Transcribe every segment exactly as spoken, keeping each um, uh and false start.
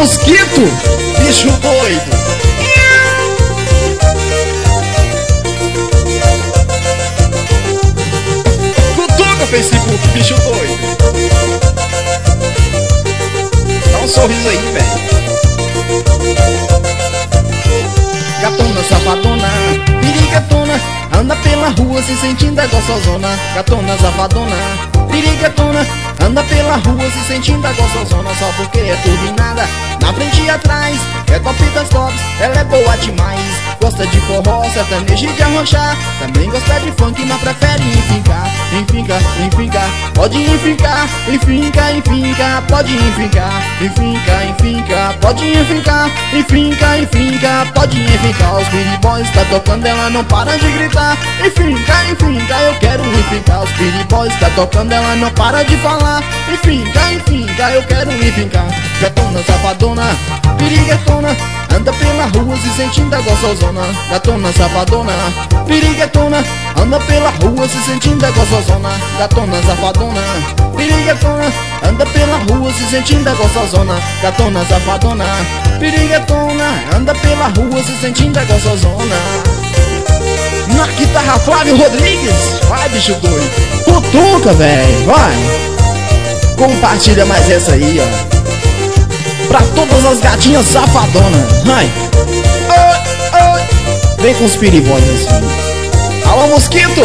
mosquito, bicho doido. Cutuca, Facebook, bicho doido. Dá um sorriso aí, velho. Gatona, safadona, perigatona, anda pela rua se sentindo a gostosona. Gatona, safadona, perigatona, anda pela rua se sentindo a gostosona. Só porque é turbinada, na frente e atrás, é top das tops, ela é boa demais. Gosta de forró, sertanejo e de arrochar, também gosta de funk, mas prefere enfincar. Enfinca, enfinca, pode enfincar. Enfinca, enfinca, pode enfincar. Enfinca, enfinca, pode enfincar. Enfinca, enfinca, pode enfincar. Os piriboys tá tocando, ela não para de gritar. Enfinca, enfinca, eu quero enfincar. Os piriboys tá tocando, ela não para de falar. Enfinca, enfinca, eu quero enfincar. Gatona, safadona, perigatona, anda pela rua se sentindo a gostosona. Gatona, safadona, perigatona, anda pela rua se sentindo a gostosona. Gatona, safadona, perigatona, anda pela rua se sentindo a gostosona. Gatona, safadona, perigatona, anda pela rua se sentindo a gostosona. Na guitarra, Flávio Rodrigues. Vai, bicho doido. Cutuca, velho, vai. Compartilha mais essa aí, ó, pra todas as gatinhas safadonas. Vai. Oi, oi. Vem com os piriboys assim. Alô, mosquito.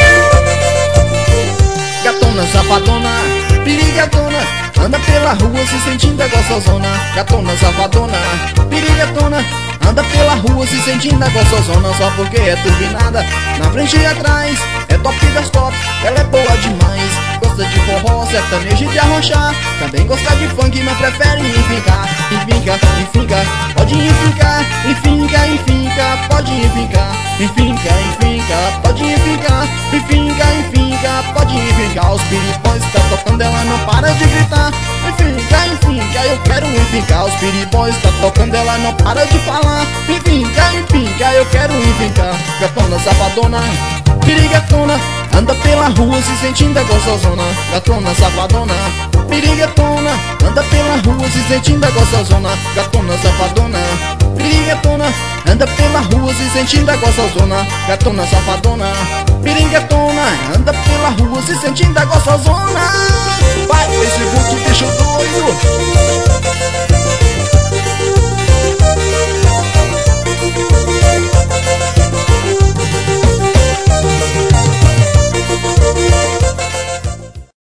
Gatona, safadona, perigatona, anda pela rua se sentindo a gostosona. Gatona, safadona, perigatona, anda pela rua se sentindo a gostosona. Só porque é turbinada, na frente e atrás, é top das tops, ela é boa demais. Gosta de forró, sertanejo e de arrochar, também gosta de funk, mas prefere enfincar. Enfinca, enfinca, pode enfincar. Enfinca, enfinca, pode enfincar. Enfinca, enfinca, pode enfincar. Enfinca, enfinca, pode enfincar. Os piriboys tá tocando, ela não para de gritar. Enfinca, enfinca, eu quero enfincar. Os piriboys tá tocando, ela não para de falar. Enfinca, enfinca, eu quero enfincar. Gatona, safadona, perigatona, anda pela rua se sentindo a gostosona. Gatona, safadona, perigatona, anda pela rua se sentindo a gostosona. Gatona, safadona, perigatona, anda pela rua se sentindo a gostosona. Gatona, safadona, perigatona, anda pela rua se sentindo a gostosona.